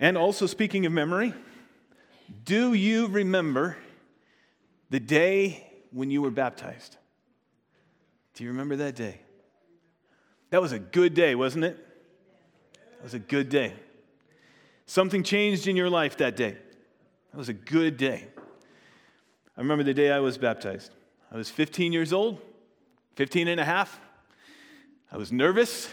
And also, speaking of memory, do you remember the day when you were baptized? Do you remember that day? That was a good day, wasn't it? It was a good day. Something changed in your life that day. That was a good day. I remember the day I was baptized. I was 15 years old, 15 and a half. I was nervous.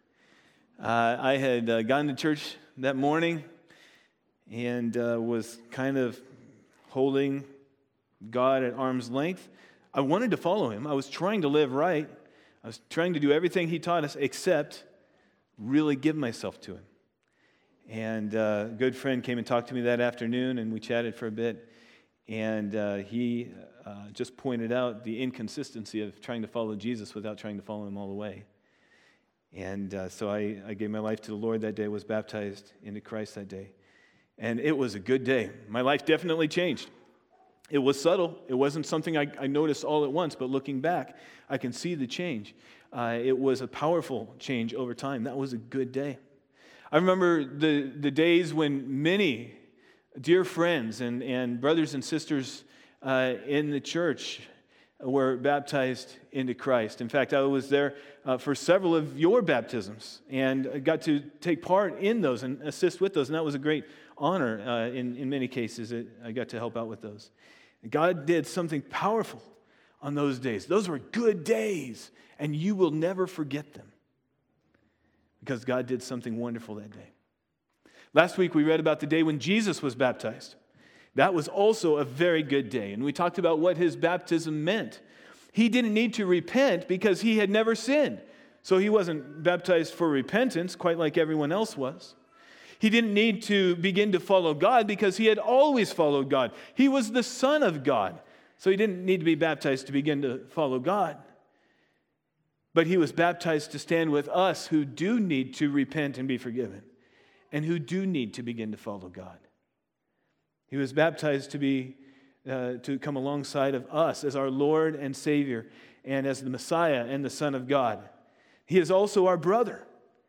I had gone to church that morning and was kind of holding God at arm's length. I wanted to follow him. I was trying to live right. I was trying to do everything he taught us except really give myself to him. And a good friend came and talked to me that afternoon, and we chatted for a bit. And he just pointed out the inconsistency of trying to follow Jesus without trying to follow him all the way. And so I gave my life to the Lord that day, was baptized into Christ that day. And it was a good day. My life definitely changed. It was subtle. It wasn't something I noticed all at once, but looking back, I can see the change. It was a powerful change over time. That was a good day. I remember the days when many dear friends and brothers and sisters in the church were baptized into Christ. In fact, I was there for several of your baptisms and got to take part in those and assist with those, and that was a great honor. In many cases, I got to help out with those. God did something powerful on those days. Those were good days, and you will never forget them because God did something wonderful that day. Last week, we read about the day when Jesus was baptized. That was also a very good day, and we talked about what his baptism meant. He didn't need to repent because he had never sinned, so he wasn't baptized for repentance, quite like everyone else was. He didn't need to begin to follow God because he had always followed God. He was the Son of God, so he didn't need to be baptized to begin to follow God. But he was baptized to stand with us who do need to repent and be forgiven, and who do need to begin to follow God. He was baptized to come alongside of us as our Lord and Savior and as the Messiah and the Son of God. He is also our brother,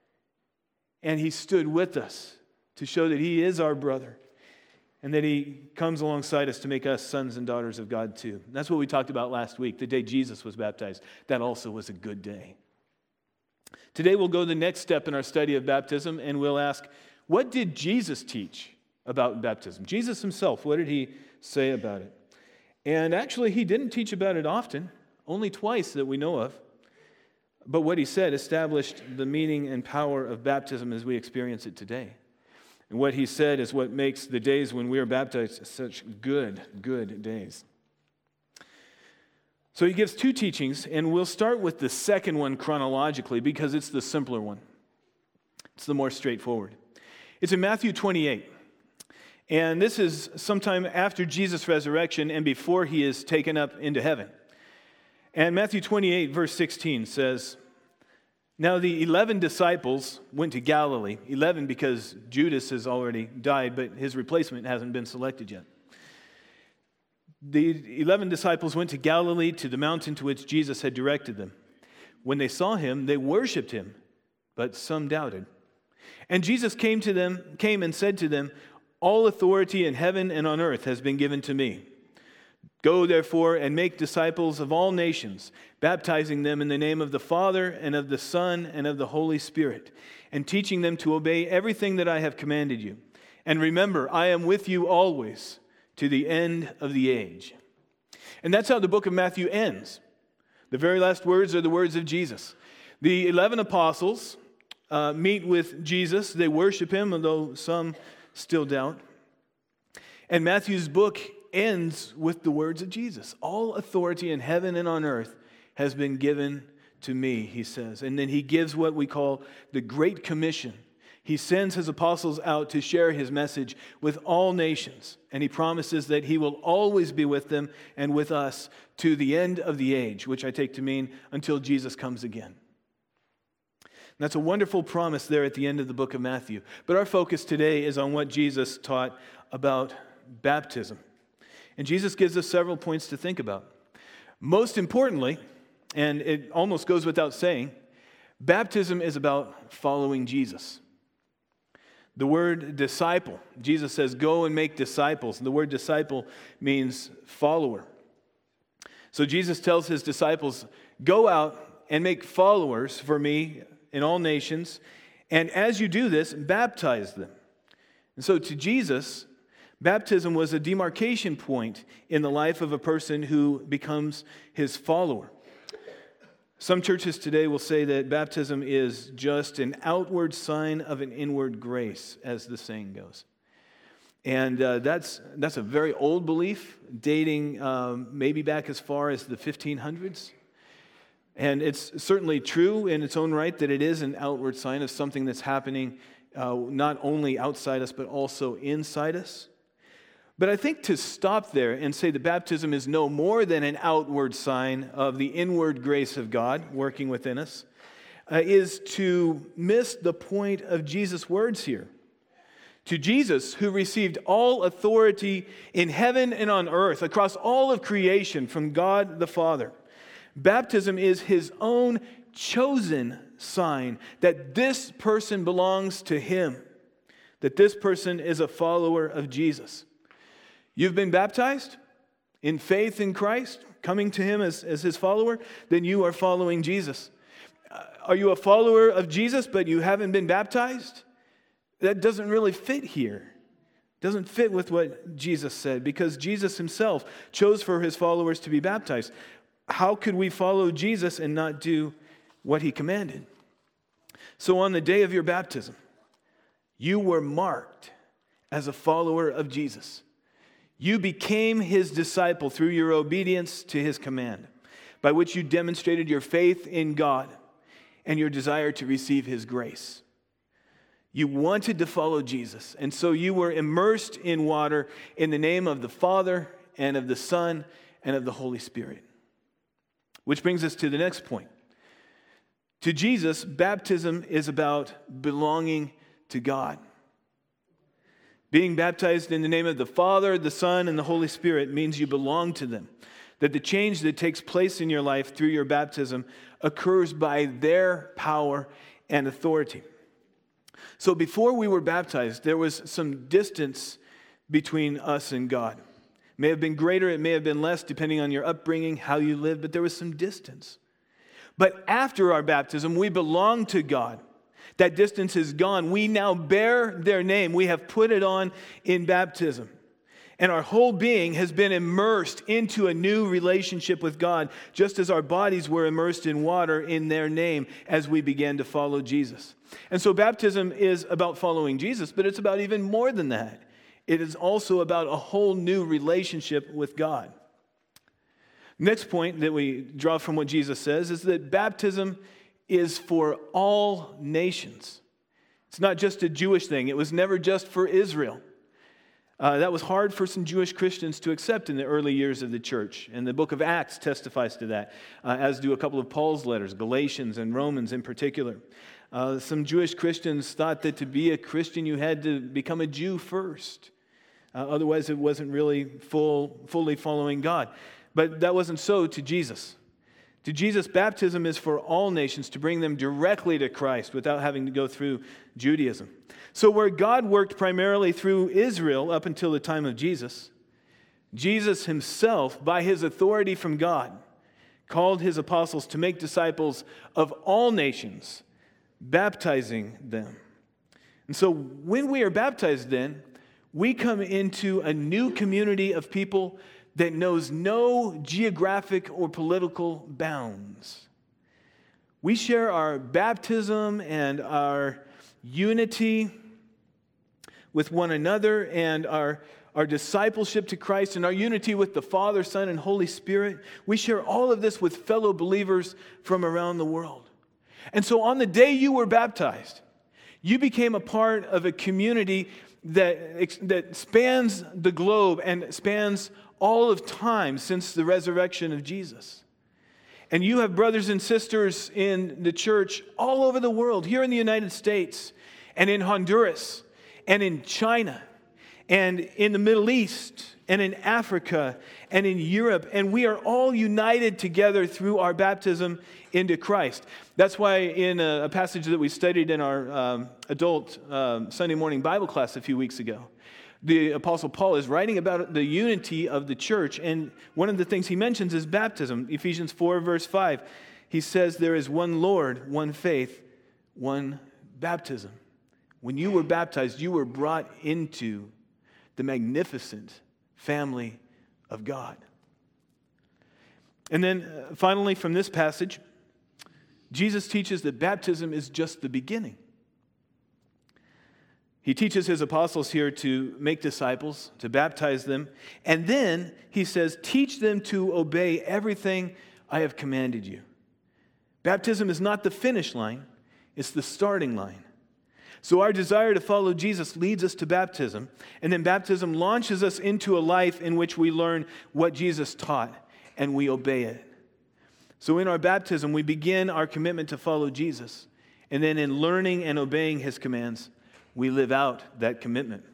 and he stood with us to show that he is our brother and that he comes alongside us to make us sons and daughters of God too. And that's what we talked about last week, the day Jesus was baptized. That also was a good day. Today we'll go the next step in our study of baptism, and we'll ask, what did Jesus teach about baptism? Jesus himself, what did he say about it? And actually, he didn't teach about it often, only twice that we know of. But what he said established the meaning and power of baptism as we experience it today. And what he said is what makes the days when we are baptized such good days. So he gives two teachings, and we'll start with the second one chronologically because it's the simpler one. It's the more straightforward. It's in Matthew 28. And this is sometime after Jesus' resurrection and before he is taken up into heaven. And Matthew 28, verse 16 says, "Now the 11 disciples went to Galilee." 11 because Judas has already died, but his replacement hasn't been selected yet. The 11 disciples went to Galilee, to the mountain to which Jesus had directed them. When they saw him, they worshipped him, but some doubted. And Jesus came and said to them, "All authority in heaven and on earth has been given to me. Go, therefore, and make disciples of all nations, baptizing them in the name of the Father and of the Son and of the Holy Spirit, and teaching them to obey everything that I have commanded you. And remember, I am with you always to the end of the age." And that's how the book of Matthew ends. The very last words are the words of Jesus. The 11 apostles meet with Jesus. They worship him, although some still doubt. And Matthew's book ends with the words of Jesus. All authority in heaven and on earth has been given to me, he says. And then he gives what we call the Great Commission. He sends his apostles out to share his message with all nations. And he promises that he will always be with them and with us to the end of the age, which I take to mean until Jesus comes again. And that's a wonderful promise there at the end of the book of Matthew. But our focus today is on what Jesus taught about baptism. And Jesus gives us several points to think about. Most importantly, and it almost goes without saying, baptism is about following Jesus. The word disciple, Jesus says, go and make disciples. And the word disciple means follower. So Jesus tells his disciples, go out and make followers for me in all nations. And as you do this, baptize them. And so to Jesus, baptism was a demarcation point in the life of a person who becomes his follower. Some churches today will say that baptism is just an outward sign of an inward grace, as the saying goes. And that's a very old belief, dating maybe back as far as the 1500s. And it's certainly true in its own right that it is an outward sign of something that's happening not only outside us, but also inside us. But I think to stop there and say that baptism is no more than an outward sign of the inward grace of God working within us is to miss the point of Jesus' words here. To Jesus, who received all authority in heaven and on earth, across all of creation from God the Father, baptism is his own chosen sign that this person belongs to him, that this person is a follower of Jesus. You've been baptized in faith in Christ, coming to him as his follower, then you are following Jesus. Are you a follower of Jesus, but you haven't been baptized? That doesn't really fit here. Doesn't fit with what Jesus said, because Jesus himself chose for his followers to be baptized. How could we follow Jesus and not do what he commanded? So on the day of your baptism, you were marked as a follower of Jesus. You became his disciple through your obedience to his command, by which you demonstrated your faith in God and your desire to receive his grace. You wanted to follow Jesus, and so you were immersed in water in the name of the Father and of the Son and of the Holy Spirit. Which brings us to the next point. To Jesus, baptism is about belonging to God. Being baptized in the name of the Father, the Son, and the Holy Spirit means you belong to them. That the change that takes place in your life through your baptism occurs by their power and authority. So before we were baptized, there was some distance between us and God. It may have been greater, it may have been less, depending on your upbringing, how you lived, but there was some distance. But after our baptism, we belong to God. That distance is gone. We now bear their name. We have put it on in baptism. And our whole being has been immersed into a new relationship with God, just as our bodies were immersed in water in their name as we began to follow Jesus. And so baptism is about following Jesus, but it's about even more than that. It is also about a whole new relationship with God. Next point that we draw from what Jesus says is that baptism is for all nations. It's not just a Jewish thing. It was never just for Israel. That was hard for some Jewish Christians to accept in the early years of the church. And the book of Acts testifies to that, as do a couple of Paul's letters, Galatians and Romans in particular. Some Jewish Christians thought that to be a Christian, you had to become a Jew first. Otherwise, it wasn't really fully following God. But that wasn't so to Jesus. To Jesus, baptism is for all nations to bring them directly to Christ without having to go through Judaism. So where God worked primarily through Israel up until the time of Jesus, Jesus himself, by his authority from God, called his apostles to make disciples of all nations, baptizing them. And so when we are baptized then, we come into a new community of people that knows no geographic or political bounds. We share our baptism and our unity with one another and our discipleship to Christ and our unity with the Father, Son, and Holy Spirit. We share all of this with fellow believers from around the world. And so on the day you were baptized, you became a part of a community that spans the globe and spans all of time since the resurrection of Jesus. And you have brothers and sisters in the church all over the world, here in the United States and in Honduras and in China and in the Middle East and in Africa and in Europe, and we are all united together through our baptism into Christ. That's why in a passage that we studied in our adult Sunday morning Bible class a few weeks ago, the Apostle Paul is writing about the unity of the church, and one of the things he mentions is baptism. Ephesians 4, verse 5, he says there is one Lord, one faith, one baptism. When you were baptized, you were brought into the magnificent family of God. And then finally from this passage, Jesus teaches that baptism is just the beginning. He teaches his apostles here to make disciples, to baptize them, and then he says, teach them to obey everything I have commanded you. Baptism is not the finish line, it's the starting line. So our desire to follow Jesus leads us to baptism, and then baptism launches us into a life in which we learn what Jesus taught and we obey it. So in our baptism, we begin our commitment to follow Jesus, and then in learning and obeying his commands, we live out that commitment.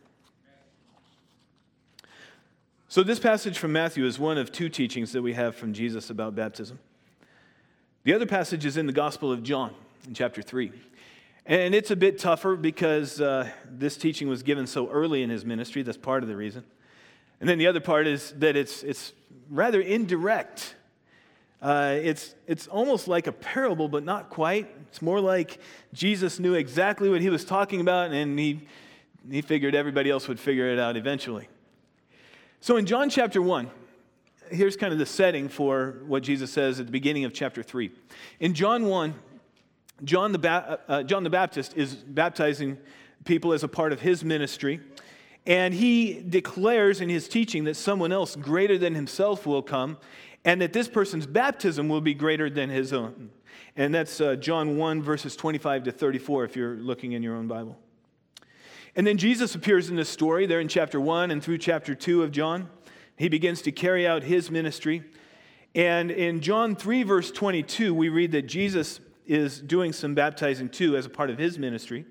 So this passage from Matthew is one of two teachings that we have from Jesus about baptism. The other passage is in the Gospel of John in chapter 3. And it's a bit tougher because this teaching was given so early in his ministry. That's part of the reason. And then the other part is that it's rather indirect. It's almost like a parable, but not quite. It's more like Jesus knew exactly what he was talking about, and he figured everybody else would figure it out eventually. So in John chapter 1, here's kind of the setting for what Jesus says at the beginning of chapter 3. In John 1, John the Baptist is baptizing people as a part of his ministry, and he declares in his teaching that someone else greater than himself will come, and that this person's baptism will be greater than his own. And that's John 1, verses 25 to 34, if you're looking in your own Bible. And then Jesus appears in this story there in chapter 1 and through chapter 2 of John. He begins to carry out his ministry. And in John 3, verse 22, we read that Jesus is doing some baptizing too as a part of his ministry.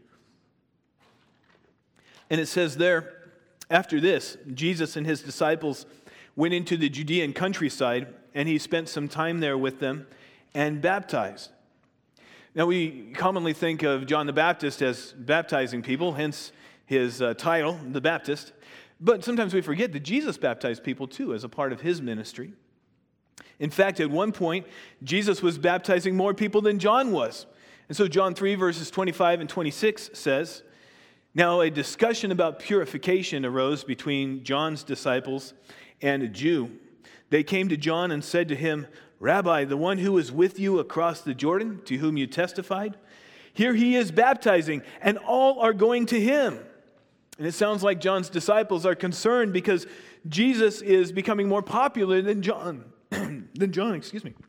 And it says there, after this, Jesus and his disciples went into the Judean countryside, and he spent some time there with them and baptized. Now, we commonly think of John the Baptist as baptizing people, hence his title, the Baptist. But sometimes we forget that Jesus baptized people too as a part of his ministry. In fact, at one point, Jesus was baptizing more people than John was. And so John 3, verses 25 and 26 says, now a discussion about purification arose between John's disciples and a Jew. They came to John and said to him, Rabbi, the one who was with you across the Jordan, to whom you testified, here he is baptizing, and all are going to him. And it sounds like John's disciples are concerned because Jesus is becoming more popular than John. Excuse me.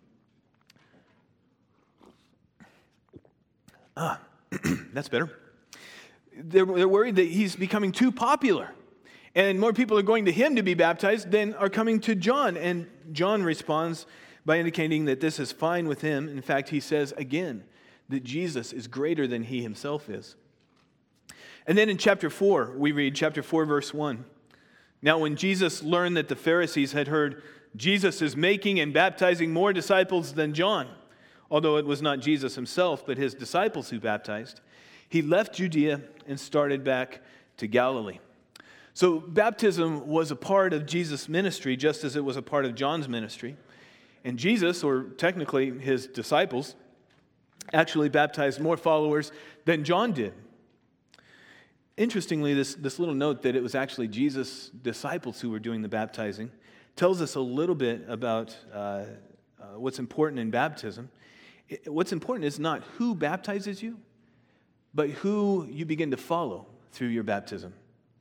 That's better. They're worried that he's becoming too popular. And more people are going to him to be baptized than are coming to John. And John responds by indicating that this is fine with him. In fact, he says again that Jesus is greater than he himself is. And then in chapter 4, we read chapter 4, verse 1. Now when Jesus learned that the Pharisees had heard Jesus is making and baptizing more disciples than John, although it was not Jesus himself, but his disciples who baptized, he left Judea and started back to Galilee. So baptism was a part of Jesus' ministry, just as it was a part of John's ministry. And Jesus, or technically his disciples, actually baptized more followers than John did. Interestingly, this little note that it was actually Jesus' disciples who were doing the baptizing tells us a little bit about what's important in baptism. What's important is not who baptizes you, but who you begin to follow through your baptism.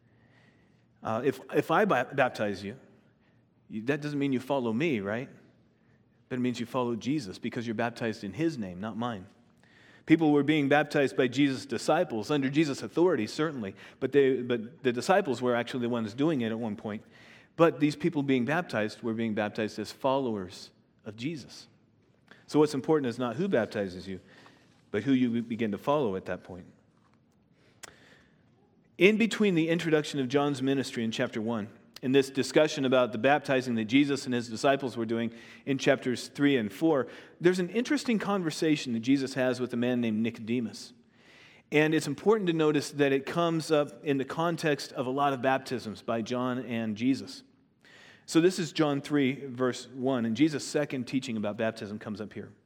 If I baptize you, that doesn't mean you follow me, right? But it means you follow Jesus because you're baptized in his name, not mine. People were being baptized by Jesus' disciples, under Jesus' authority, certainly. But the disciples were actually the ones doing it at one point. But these people being baptized were being baptized as followers of Jesus. So what's important is not who baptizes you, but who you begin to follow at that point. In between the introduction of John's ministry in chapter 1 and this discussion about the baptizing that Jesus and his disciples were doing in chapters 3 and 4, there's an interesting conversation that Jesus has with a man named Nicodemus. And it's important to notice that it comes up in the context of a lot of baptisms by John and Jesus. So this is John 3, verse 1, and Jesus' second teaching about baptism comes up here.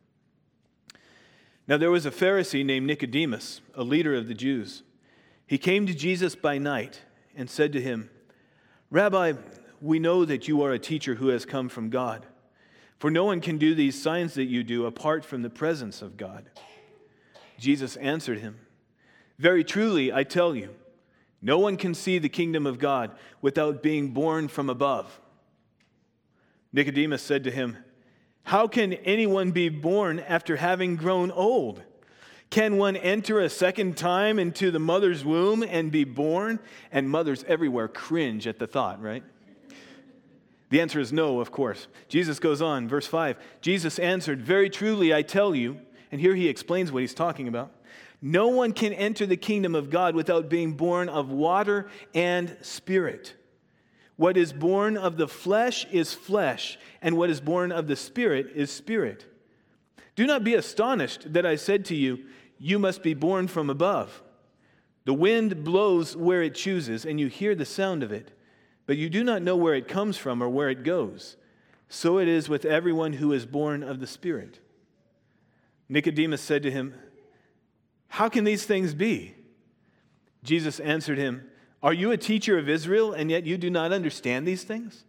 Now there was a Pharisee named Nicodemus, a leader of the Jews. He came to Jesus by night and said to him, "Rabbi, we know that you are a teacher who has come from God, for no one can do these signs that you do apart from the presence of God." Jesus answered him, "Very truly, I tell you, no one can see the kingdom of God without being born from above." Nicodemus said to him, "How can anyone be born after having grown old? Can one enter a second time into the mother's womb and be born?" And mothers everywhere cringe at the thought, right? The answer is no, of course. Jesus goes on, verse 5. Jesus answered, "Very truly, I tell you," and here he explains what he's talking about, "no one can enter the kingdom of God without being born of water and spirit. What is born of the flesh is flesh, and what is born of the Spirit is spirit. Do not be astonished that I said to you, you must be born from above. The wind blows where it chooses, and you hear the sound of it, but you do not know where it comes from or where it goes. So it is with everyone who is born of the Spirit." Nicodemus said to him, "How can these things be?" Jesus answered him, "Are you a teacher of Israel, and yet you do not understand these things?"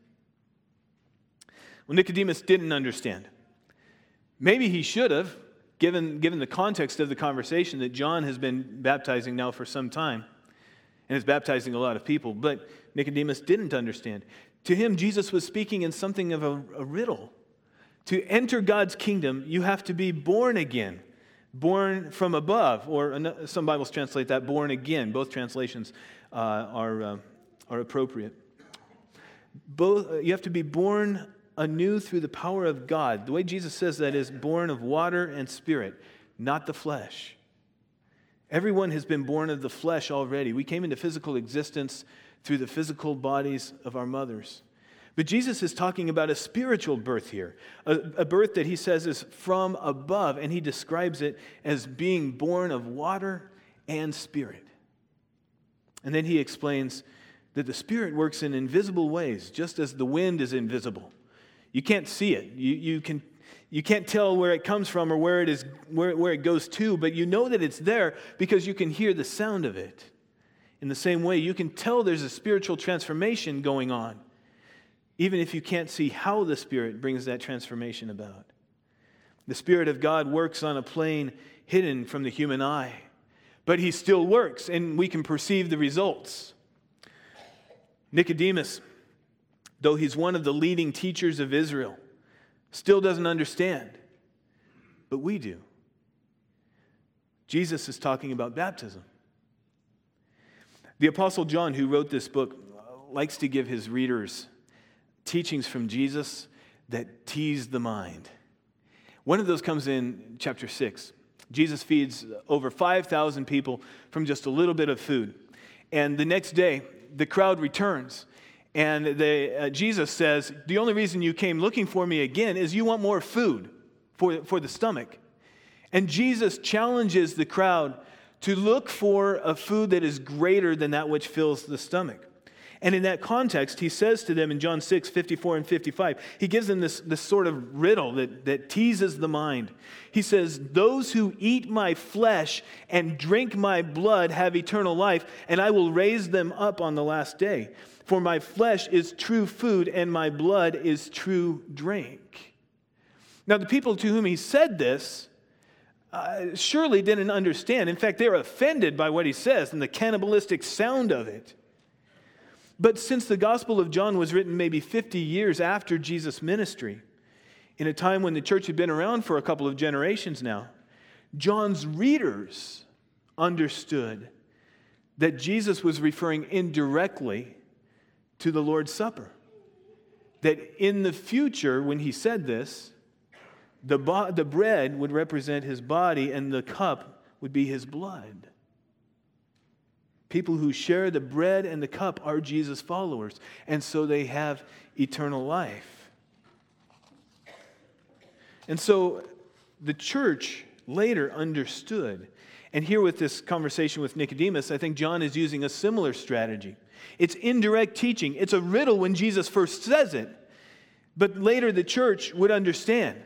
Well, Nicodemus didn't understand. Maybe he should have, given the context of the conversation that John has been baptizing now for some time, and is baptizing a lot of people, but Nicodemus didn't understand. To him, Jesus was speaking in something of a riddle. To enter God's kingdom, you have to be born again, born from above, or some Bibles translate that born again. Both translations are appropriate. You have to be born anew through the power of God. The way Jesus says that is born of water and spirit, not the flesh. Everyone has been born of the flesh already. We came into physical existence through the physical bodies of our mothers. But Jesus is talking about a spiritual birth here, a birth that he says is from above, and he describes it as being born of water and spirit. And then he explains that the Spirit works in invisible ways, just as the wind is invisible. You can't see it. You can't tell where it comes from or where it goes to, but you know that it's there because you can hear the sound of it. In the same way, you can tell there's a spiritual transformation going on, even if you can't see how the Spirit brings that transformation about. The Spirit of God works on a plane hidden from the human eye, but he still works, and we can perceive the results. Nicodemus, though he's one of the leading teachers of Israel, still doesn't understand, but we do. Jesus is talking about baptism. The Apostle John, who wrote this book, likes to give his readers teachings from Jesus that tease the mind. One of those comes in chapter 6. Jesus feeds over 5,000 people from just a little bit of food. And the next day, the crowd returns. And Jesus says, "The only reason you came looking for me again is you want more food for the stomach." And Jesus challenges the crowd to look for a food that is greater than that which fills the stomach. And in that context, he says to them in John 6, 54 and 55, he gives them this sort of riddle that teases the mind. He says, "Those who eat my flesh and drink my blood have eternal life, and I will raise them up on the last day. For my flesh is true food, and my blood is true drink." Now, the people to whom he said this surely didn't understand. In fact, they're offended by what he says and the cannibalistic sound of it. But since the Gospel of John was written maybe 50 years after Jesus' ministry, in a time when the church had been around for a couple of generations now, John's readers understood that Jesus was referring indirectly to the Lord's Supper. That in the future, when he said this, the bread would represent his body and the cup would be his blood. People who share the bread and the cup are Jesus' followers, and so they have eternal life. And so the church later understood. And here with this conversation with Nicodemus, I think John is using a similar strategy. It's indirect teaching. It's a riddle when Jesus first says it, but later the church would understand.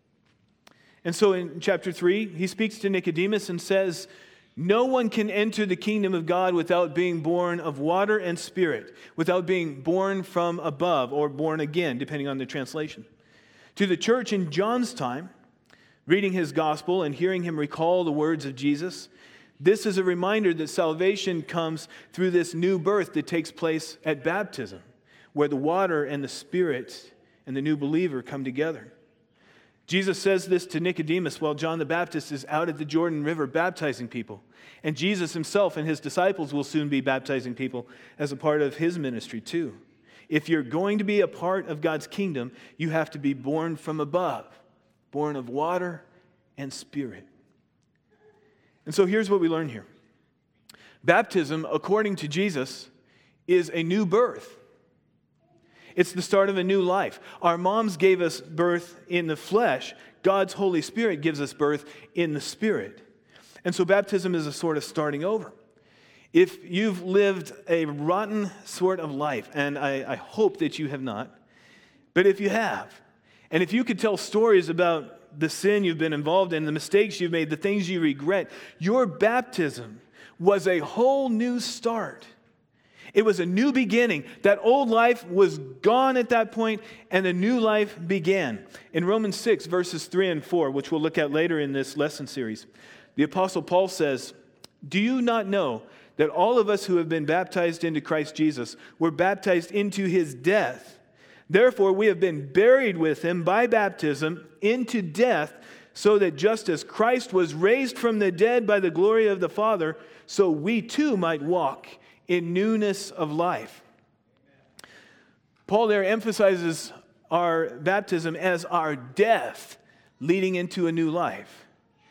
And so in chapter 3, he speaks to Nicodemus and says, no one can enter the kingdom of God without being born of water and spirit, without being born from above or born again, depending on the translation. To the church in John's time, reading his gospel and hearing him recall the words of Jesus, this is a reminder that salvation comes through this new birth that takes place at baptism, where the water and the Spirit and the new believer come together. Jesus says this to Nicodemus while John the Baptist is out at the Jordan River baptizing people. And Jesus himself and his disciples will soon be baptizing people as a part of his ministry too. If you're going to be a part of God's kingdom, you have to be born from above, born of water and Spirit. And so here's what we learn here. Baptism, according to Jesus, is a new birth. It's the start of a new life. Our moms gave us birth in the flesh. God's Holy Spirit gives us birth in the Spirit. And so baptism is a sort of starting over. If you've lived a rotten sort of life, and I hope that you have not, but if you have, and if you could tell stories about the sin you've been involved in, the mistakes you've made, the things you regret, your baptism was a whole new start. It was a new beginning. That old life was gone at that point, and a new life began. In Romans 6, verses 3 and 4, which we'll look at later in this lesson series, the Apostle Paul says, "Do you not know that all of us who have been baptized into Christ Jesus were baptized into his death? Therefore, we have been buried with him by baptism into death, so that just as Christ was raised from the dead by the glory of the Father, so we too might walk in newness of life." Paul there emphasizes our baptism as our death leading into a new life.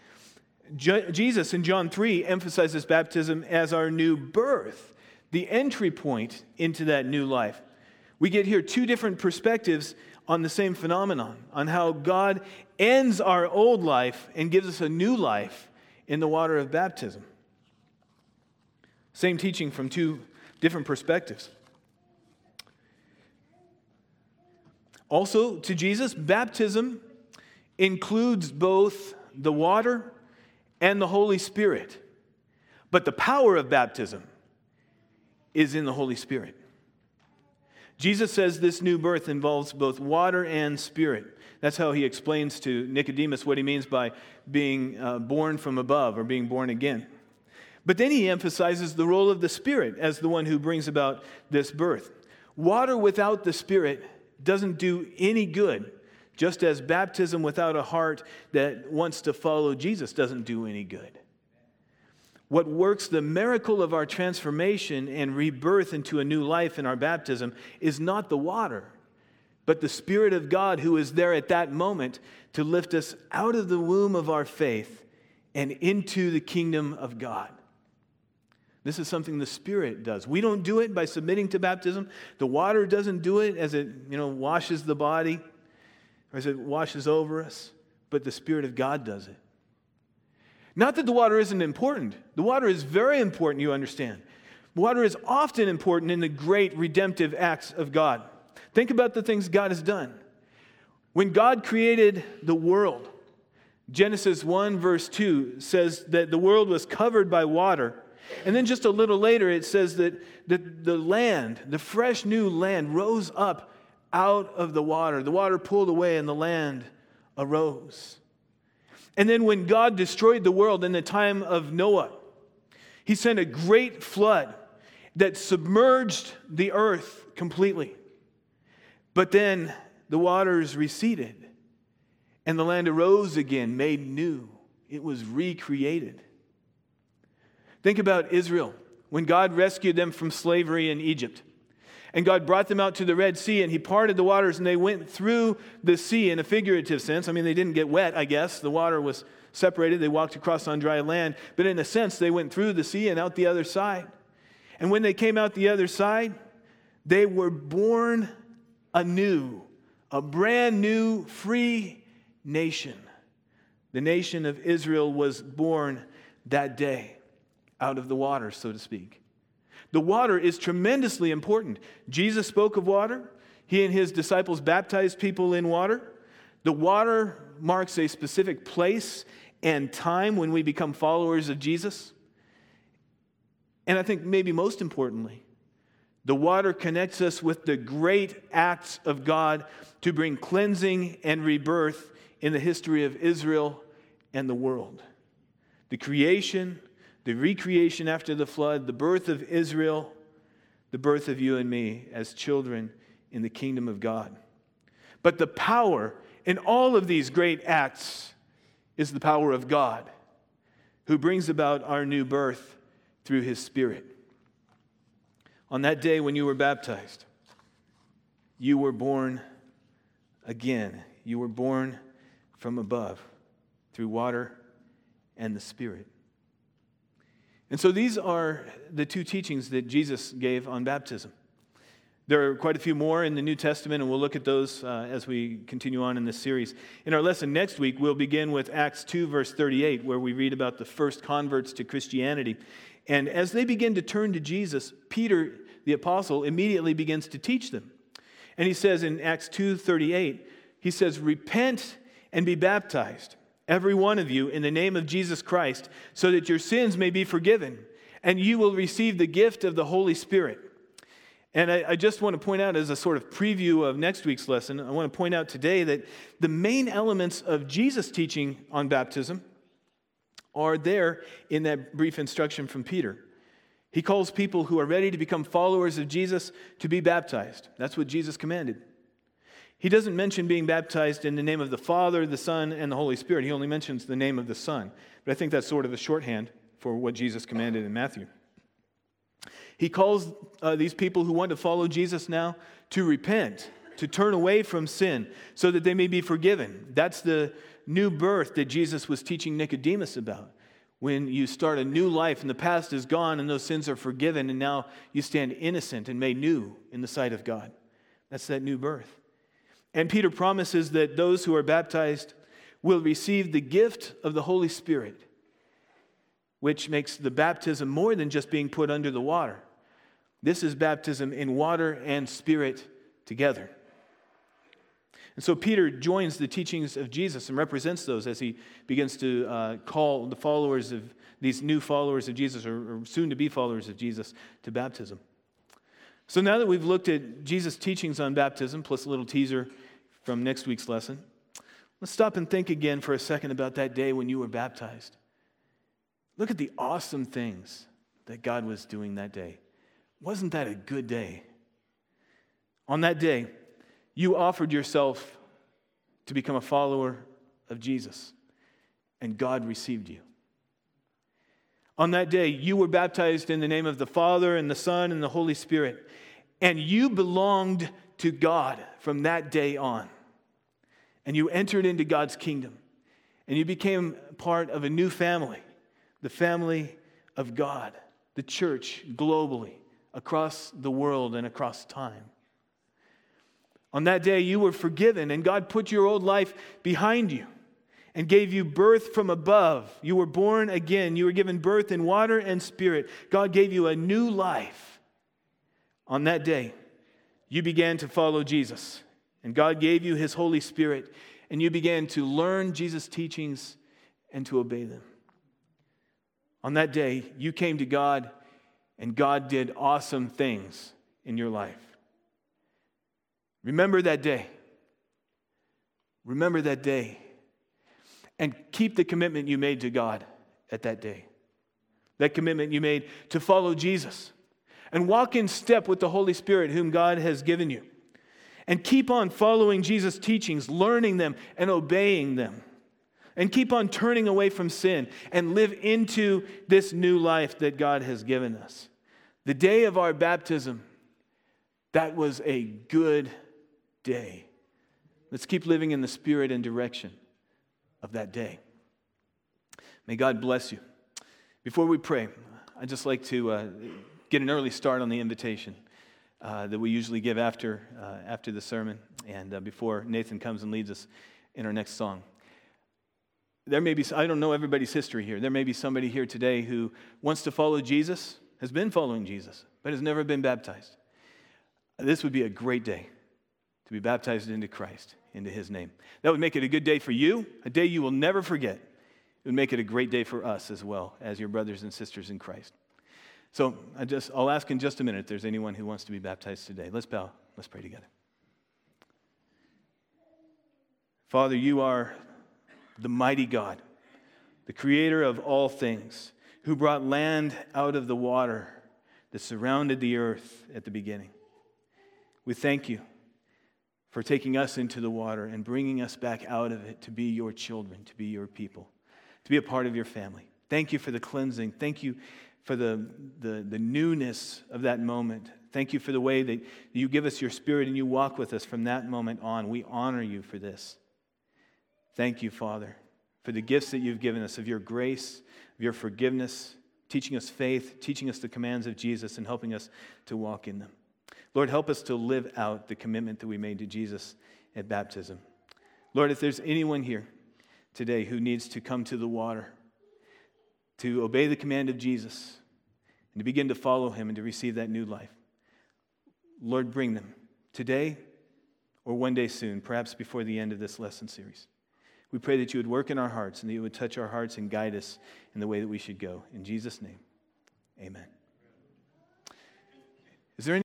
Jesus in John 3 emphasizes baptism as our new birth, the entry point into that new life. We get here two different perspectives on the same phenomenon, on how God ends our old life and gives us a new life in the water of baptism. Same teaching from two different perspectives. Also, to Jesus, baptism includes both the water and the Holy Spirit. But the power of baptism is in the Holy Spirit. Jesus says this new birth involves both water and Spirit. That's how he explains to Nicodemus what he means by being born from above or being born again. But then he emphasizes the role of the Spirit as the one who brings about this birth. Water without the Spirit doesn't do any good, just as baptism without a heart that wants to follow Jesus doesn't do any good. What works the miracle of our transformation and rebirth into a new life in our baptism is not the water, but the Spirit of God who is there at that moment to lift us out of the womb of our faith and into the kingdom of God. This is something the Spirit does. We don't do it by submitting to baptism. The water doesn't do it as it, washes the body or as it washes over us, but the Spirit of God does it. Not that the water isn't important. The water is very important, you understand. Water is often important in the great redemptive acts of God. Think about the things God has done. When God created the world, Genesis 1 verse 2 says that the world was covered by water. And then just a little later it says that the land, the fresh new land, rose up out of the water. The water pulled away and the land arose. And then when God destroyed the world in the time of Noah, he sent a great flood that submerged the earth completely. But then the waters receded and the land arose again, made new. It was recreated. Think about Israel when God rescued them from slavery in Egypt. And God brought them out to the Red Sea, and he parted the waters, and they went through the sea in a figurative sense. I mean, they didn't get wet, I guess. The water was separated. They walked across on dry land. But in a sense, they went through the sea and out the other side. And when they came out the other side, they were born anew, a brand new, free nation. The nation of Israel was born that day out of the water, so to speak. The water is tremendously important. Jesus spoke of water. He and his disciples baptized people in water. The water marks a specific place and time when we become followers of Jesus. And I think maybe most importantly, the water connects us with the great acts of God to bring cleansing and rebirth in the history of Israel and the world. The creation, the recreation after the flood, the birth of Israel, the birth of you and me as children in the kingdom of God. But the power in all of these great acts is the power of God, who brings about our new birth through his Spirit. On that day when you were baptized, you were born again. You were born from above through water and the Spirit. And so these are the two teachings that Jesus gave on baptism. There are quite a few more in the New Testament, and we'll look at those as we continue on in this series. In our lesson next week, we'll begin with Acts 2, verse 38, where we read about the first converts to Christianity. And as they begin to turn to Jesus, Peter, the apostle, immediately begins to teach them. And he says in Acts 2:38, he says, "Repent and be baptized, every one of you, in the name of Jesus Christ, so that your sins may be forgiven, and you will receive the gift of the Holy Spirit." And I just want to point out, as a sort of preview of next week's lesson, I want to point out today that the main elements of Jesus' teaching on baptism are there in that brief instruction from Peter. He calls people who are ready to become followers of Jesus to be baptized. That's what Jesus commanded. He doesn't mention being baptized in the name of the Father, the Son, and the Holy Spirit. He only mentions the name of the Son. But I think that's sort of a shorthand for what Jesus commanded in Matthew. He calls these people who want to follow Jesus now to repent, to turn away from sin so that they may be forgiven. That's the new birth that Jesus was teaching Nicodemus about. When you start a new life and the past is gone and those sins are forgiven and now you stand innocent and made new in the sight of God. That's that new birth. And Peter promises that those who are baptized will receive the gift of the Holy Spirit, which makes the baptism more than just being put under the water. This is baptism in water and Spirit together. And so Peter joins the teachings of Jesus and represents those as he begins to call the followers of these new followers of Jesus, or soon to be followers of Jesus, to baptism. So now that we've looked at Jesus' teachings on baptism, plus a little teaser from next week's lesson, let's stop and think again for a second about that day when you were baptized. Look at the awesome things that God was doing that day. Wasn't that a good day? On that day, you offered yourself to become a follower of Jesus, and God received you. On that day, you were baptized in the name of the Father and the Son and the Holy Spirit, and you belonged to God from that day on. And you entered into God's kingdom, and you became part of a new family, the family of God, the church globally, across the world and across time. On that day, you were forgiven, and God put your old life behind you and gave you birth from above. You were born again. You were given birth in water and Spirit. God gave you a new life. On that day, you began to follow Jesus, and God gave you His Holy Spirit, and you began to learn Jesus' teachings and to obey them. On that day, you came to God, and God did awesome things in your life. Remember that day. Remember that day. And keep the commitment you made to God at that day. That commitment you made to follow Jesus. And walk in step with the Holy Spirit whom God has given you. And keep on following Jesus' teachings, learning them and obeying them. And keep on turning away from sin and live into this new life that God has given us. The day of our baptism, that was a good day. Let's keep living in the spirit and direction of that day. May God bless you. Before we pray, I'd just like to get an early start on the invitation that we usually give after the sermon and before Nathan comes and leads us in our next song. There may be, I don't know everybody's history here. There may be somebody here today who wants to follow Jesus, has been following Jesus, but has never been baptized. This would be a great day to be baptized into Christ, into his name. That would make it a good day for you, a day you will never forget. It would make it a great day for us as well as your brothers and sisters in Christ. So I'll ask in just a minute if there's anyone who wants to be baptized today. Let's bow. Let's pray together. Father, you are the mighty God, the creator of all things, who brought land out of the water that surrounded the earth at the beginning. We thank you for taking us into the water and bringing us back out of it to be your children, to be your people, to be a part of your family. Thank you for the cleansing. Thank you for the newness of that moment. Thank you for the way that you give us your Spirit and you walk with us from that moment on. We honor you for this. Thank you, Father, for the gifts that you've given us of your grace, of your forgiveness, teaching us faith, teaching us the commands of Jesus, and helping us to walk in them. Lord, help us to live out the commitment that we made to Jesus at baptism. Lord, if there's anyone here today who needs to come to the water, to obey the command of Jesus, and to begin to follow him and to receive that new life, Lord, bring them today or one day soon, perhaps before the end of this lesson series. We pray that you would work in our hearts and that you would touch our hearts and guide us in the way that we should go. In Jesus' name, amen. Is there any